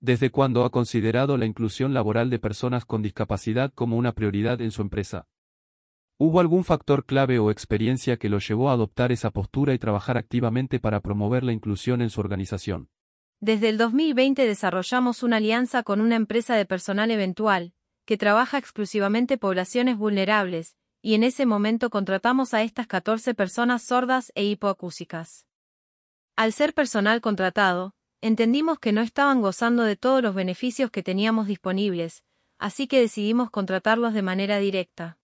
¿Desde cuándo ha considerado la inclusión laboral de personas con discapacidad como una prioridad en su empresa? ¿Hubo algún factor clave o experiencia que lo llevó a adoptar esa postura y trabajar activamente para promover la inclusión en su organización? Desde el 2020 desarrollamos una alianza con una empresa de personal eventual, que trabaja exclusivamente poblaciones vulnerables, y en ese momento contratamos a estas 14 personas sordas e hipoacúsicas. Al ser personal contratado, entendimos que no estaban gozando de todos los beneficios que teníamos disponibles, así que decidimos contratarlos de manera directa.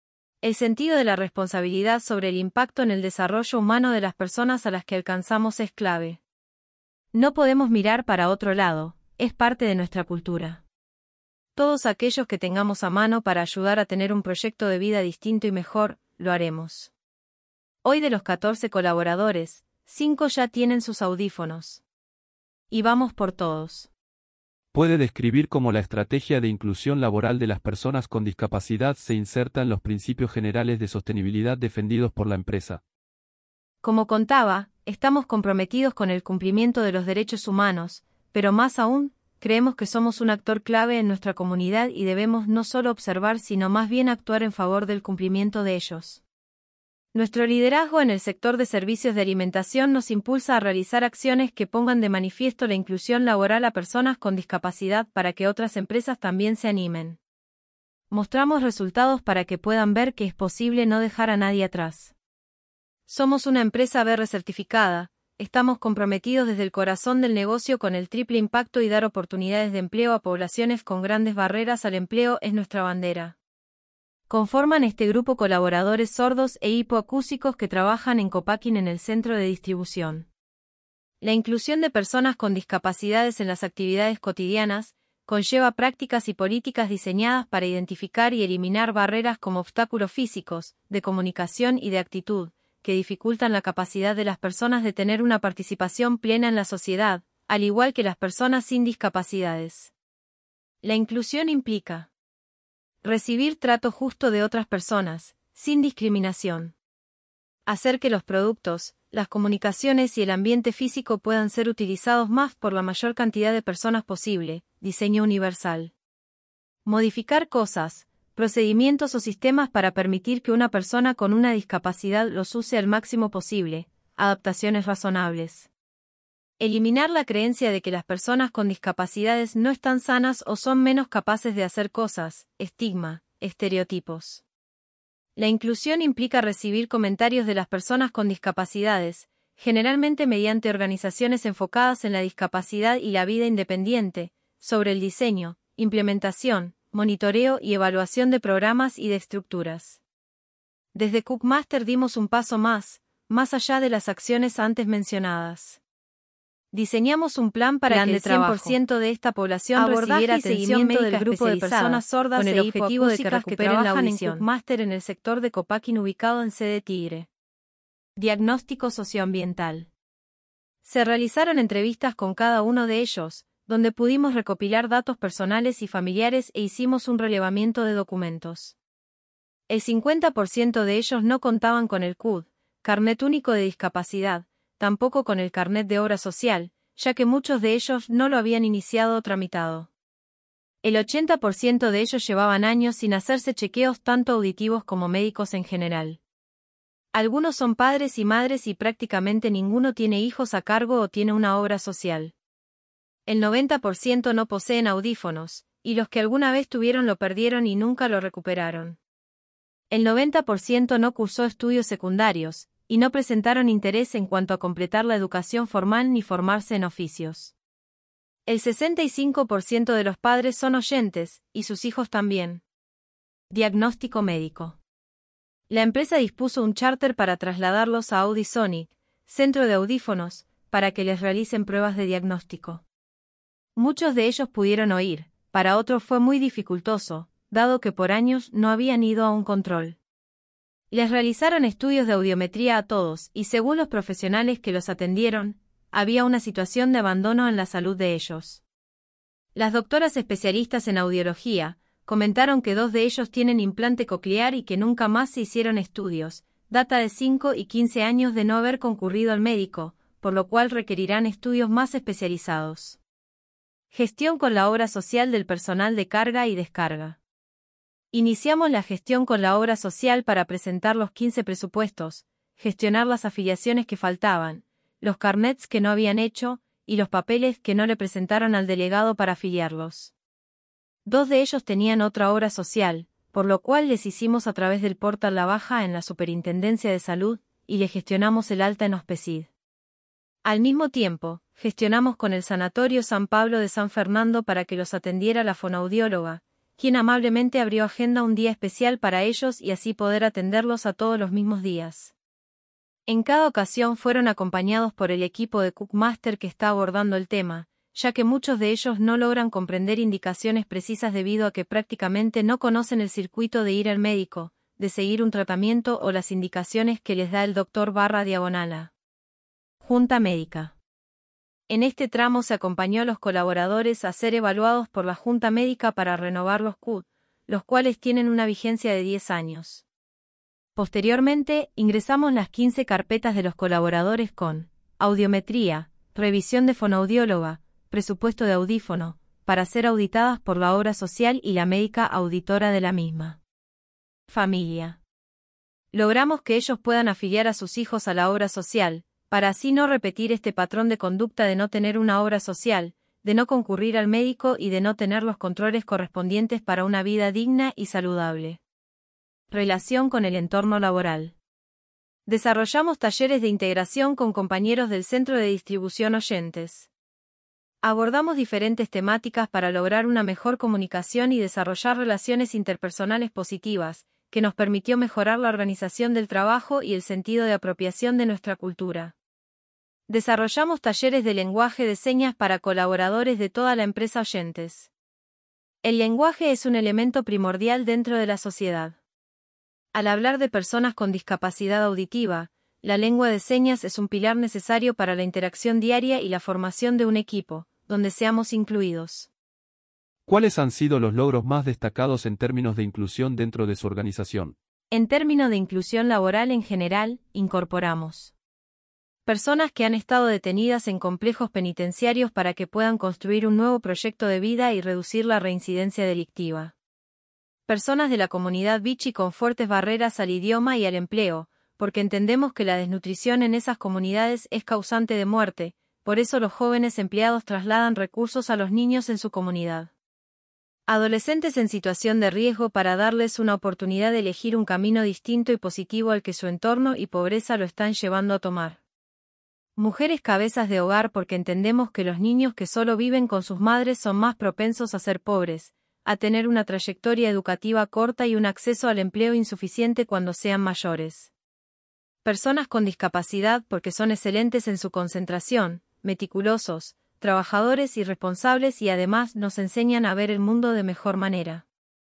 El sentido de la responsabilidad sobre el impacto en el desarrollo humano de las personas a las que alcanzamos es clave. No podemos mirar para otro lado, es parte de nuestra cultura. Todos aquellos que tengamos a mano para ayudar a tener un proyecto de vida distinto y mejor, lo haremos. Hoy de los 14 colaboradores, 5 ya tienen sus audífonos. Y vamos por todos. ¿Puede describir cómo la estrategia de inclusión laboral de las personas con discapacidad se inserta en los principios generales de sostenibilidad defendidos por la empresa? Como contaba, estamos comprometidos con el cumplimiento de los derechos humanos, pero más aún, creemos que somos un actor clave en nuestra comunidad y debemos no solo observar sino más bien actuar en favor del cumplimiento de ellos. Nuestro liderazgo en el sector de servicios de alimentación nos impulsa a realizar acciones que pongan de manifiesto la inclusión laboral a personas con discapacidad para que otras empresas también se animen. Mostramos resultados para que puedan ver que es posible no dejar a nadie atrás. Somos una empresa BR certificada, estamos comprometidos desde el corazón del negocio con el triple impacto y dar oportunidades de empleo a poblaciones con grandes barreras al empleo es nuestra bandera. Conforman este grupo colaboradores sordos e hipoacúsicos que trabajan en Copacking en el centro de distribución. La inclusión de personas con discapacidades en las actividades cotidianas conlleva prácticas y políticas diseñadas para identificar y eliminar barreras como obstáculos físicos, de comunicación y de actitud, que dificultan la capacidad de las personas de tener una participación plena en la sociedad, al igual que las personas sin discapacidades. La inclusión implica recibir trato justo de otras personas, sin discriminación. Hacer que los productos, las comunicaciones y el ambiente físico puedan ser utilizados más por la mayor cantidad de personas posible, diseño universal. Modificar cosas, procedimientos o sistemas para permitir que una persona con una discapacidad los use al máximo posible, adaptaciones razonables. Eliminar la creencia de que las personas con discapacidades no están sanas o son menos capaces de hacer cosas, estigma, estereotipos. La inclusión implica recibir comentarios de las personas con discapacidades, generalmente mediante organizaciones enfocadas en la discapacidad y la vida independiente, sobre el diseño, implementación, monitoreo y evaluación de programas y de estructuras. Desde Cookmaster dimos un paso más allá de las acciones antes mencionadas. Diseñamos un plan para que el 100% de esta población recibiera atención médica del grupo de personas sordas con el objetivo de que recuperen la audición. Cookmaster en el sector de Copacking ubicado en sede Tigre. Diagnóstico socioambiental. Se realizaron entrevistas con cada uno de ellos, donde pudimos recopilar datos personales y familiares e hicimos un relevamiento de documentos. El 50% de ellos no contaban con el CUD, Carnet Único de Discapacidad, tampoco con el Carnet de Obra Social, ya que muchos de ellos no lo habían iniciado o tramitado. El 80% de ellos llevaban años sin hacerse chequeos tanto auditivos como médicos en general. Algunos son padres y madres y prácticamente ninguno tiene hijos a cargo o tiene una obra social. El 90% no poseen audífonos, y los que alguna vez tuvieron lo perdieron y nunca lo recuperaron. El 90% no cursó estudios secundarios, y no presentaron interés en cuanto a completar la educación formal ni formarse en oficios. El 65% de los padres son oyentes, y sus hijos también. Diagnóstico médico. La empresa dispuso un charter para trasladarlos a Audisonic, centro de audífonos, para que les realicen pruebas de diagnóstico. Muchos de ellos pudieron oír, para otros fue muy dificultoso, dado que por años no habían ido a un control. Les realizaron estudios de audiometría a todos y según los profesionales que los atendieron, había una situación de abandono en la salud de ellos. Las doctoras especialistas en audiología comentaron que 2 de ellos tienen implante coclear y que nunca más se hicieron estudios, data de 5 y 15 años de no haber concurrido al médico, por lo cual requerirán estudios más especializados. Gestión con la obra social del personal de carga y descarga. Iniciamos la gestión con la obra social para presentar los 15 presupuestos, gestionar las afiliaciones que faltaban, los carnets que no habían hecho, y los papeles que no le presentaron al delegado para afiliarlos. 2 de ellos tenían otra obra social, por lo cual les hicimos a través del portal la baja en la Superintendencia de Salud, y le gestionamos el alta en Hospecid. Al mismo tiempo, gestionamos con el Sanatorio San Pablo de San Fernando para que los atendiera la fonoaudióloga, quien amablemente abrió agenda un día especial para ellos y así poder atenderlos a todos los mismos días. En cada ocasión fueron acompañados por el equipo de Cookmaster que está abordando el tema, ya que muchos de ellos no logran comprender indicaciones precisas debido a que prácticamente no conocen el circuito de ir al médico, de seguir un tratamiento o las indicaciones que les da el doctor/diagonala. Junta médica. En este tramo se acompañó a los colaboradores a ser evaluados por la Junta médica para renovar los CUT, los cuales tienen una vigencia de 10 años. Posteriormente, ingresamos las 15 carpetas de los colaboradores con audiometría, revisión de fonoaudióloga, presupuesto de audífono, para ser auditadas por la obra social y la médica auditora de la misma. Familia. Logramos que ellos puedan afiliar a sus hijos a la obra social, para así no repetir este patrón de conducta de no tener una obra social, de no concurrir al médico y de no tener los controles correspondientes para una vida digna y saludable. Relación con el entorno laboral. Desarrollamos talleres de integración con compañeros del Centro de Distribución Oyentes. Abordamos diferentes temáticas para lograr una mejor comunicación y desarrollar relaciones interpersonales positivas, que nos permitió mejorar la organización del trabajo y el sentido de apropiación de nuestra cultura. Desarrollamos talleres de lenguaje de señas para colaboradores de toda la empresa Oyentes. El lenguaje es un elemento primordial dentro de la sociedad. Al hablar de personas con discapacidad auditiva, la lengua de señas es un pilar necesario para la interacción diaria y la formación de un equipo, donde seamos incluidos. ¿Cuáles han sido los logros más destacados en términos de inclusión dentro de su organización? En términos de inclusión laboral en general, incorporamos personas que han estado detenidas en complejos penitenciarios para que puedan construir un nuevo proyecto de vida y reducir la reincidencia delictiva. Personas de la comunidad bichi con fuertes barreras al idioma y al empleo, porque entendemos que la desnutrición en esas comunidades es causante de muerte, por eso los jóvenes empleados trasladan recursos a los niños en su comunidad. Adolescentes en situación de riesgo para darles una oportunidad de elegir un camino distinto y positivo al que su entorno y pobreza lo están llevando a tomar. Mujeres cabezas de hogar porque entendemos que los niños que solo viven con sus madres son más propensos a ser pobres, a tener una trayectoria educativa corta y un acceso al empleo insuficiente cuando sean mayores. Personas con discapacidad porque son excelentes en su concentración, meticulosos, trabajadores y responsables y además nos enseñan a ver el mundo de mejor manera.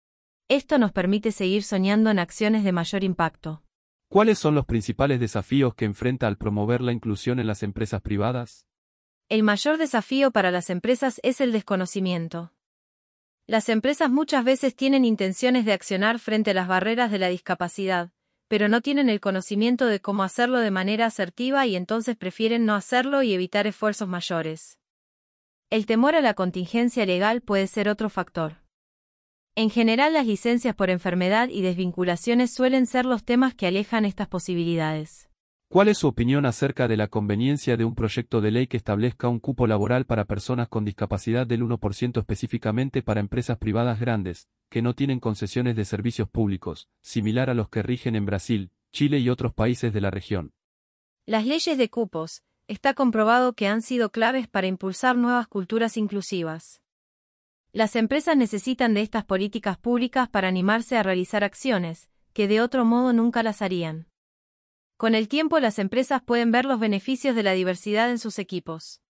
Esto nos permite seguir soñando en acciones de mayor impacto. ¿Cuáles son los principales desafíos que enfrenta al promover la inclusión en las empresas privadas? El mayor desafío para las empresas es el desconocimiento. Las empresas muchas veces tienen intenciones de accionar frente a las barreras de la discapacidad, pero no tienen el conocimiento de cómo hacerlo de manera asertiva y entonces prefieren no hacerlo y evitar esfuerzos mayores. El temor a la contingencia legal puede ser otro factor. En general, las licencias por enfermedad y desvinculaciones suelen ser los temas que alejan estas posibilidades. ¿Cuál es su opinión acerca de la conveniencia de un proyecto de ley que establezca un cupo laboral para personas con discapacidad del 1% específicamente para empresas privadas grandes, que no tienen concesiones de servicios públicos, similar a los que rigen en Brasil, Chile y otros países de la región? Las leyes de cupos, está comprobado que han sido claves para impulsar nuevas culturas inclusivas. Las empresas necesitan de estas políticas públicas para animarse a realizar acciones, que de otro modo nunca las harían. Con el tiempo las empresas pueden ver los beneficios de la diversidad en sus equipos.